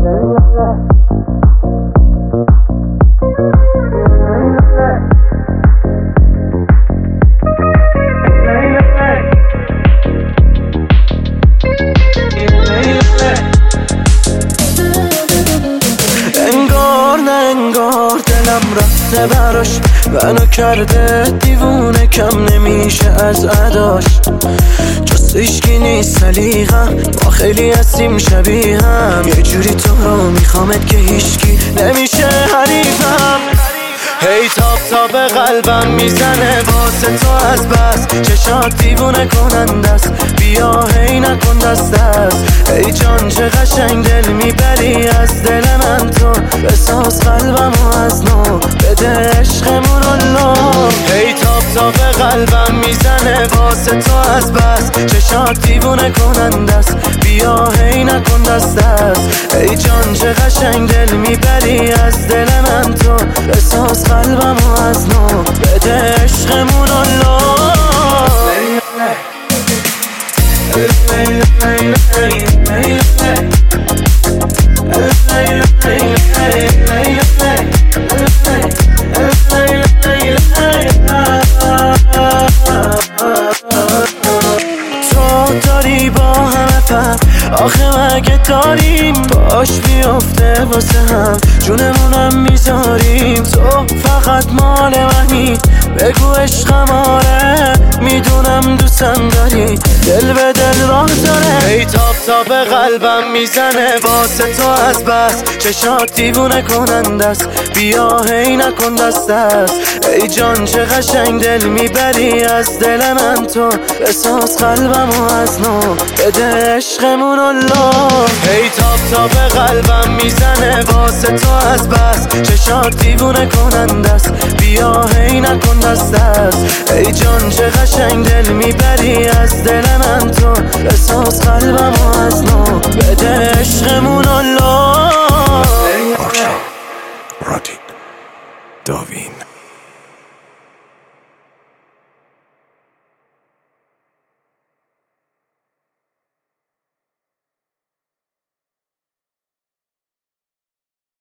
رفته براش منو کرده دیوونه، کم نمیشه از عداش. جز عشقی نیست سلیقم، ما خیلی هستیم شبیه هم. یه جوری تو رو میخوامت که هیچکی نمیشه حریفم. هی تاب به قلبم میزنه واسه تو از بس، چشات دیوونه کننده است، بیا هی نکن دست دست. ای جان چه قشنگ دل میبری از دل من تو، بساز قلبمو از نو بده عشقمون رو. هی تاب به قلبم میزنه واسه تو از بس، چشات دیوونه کننده است، بیا هی نکن دست دست. ای جان چه قشنگ دل میبری از دل من تو، بساز قلبمو از نو بده عشقمون رو. تو داری با همه فرق، آخه مگه داریم باش بیفته واسه هم، جونمونم میذاریم. تو فقط مال منی، بگو عشقم آره، میدونم دوستم داری، دل به دل راه داره. ای تاب به قلبم میزنه واسه تو از بس، چشات دیوونه کننده است، بیا هی نکن دست دست. ای جان چه قشنگ دل میبری از دل من تو، بساز قلبمو از نو بده عشقمون رو. هی تاب به قلبم میزنه واسه تو از بس، چشات دیوونه کننده است، بیا هی نکن دست دست. ای جان چه قشنگ دل میبری از دل من تو، بساز قلبمو از نو بده عشقمون.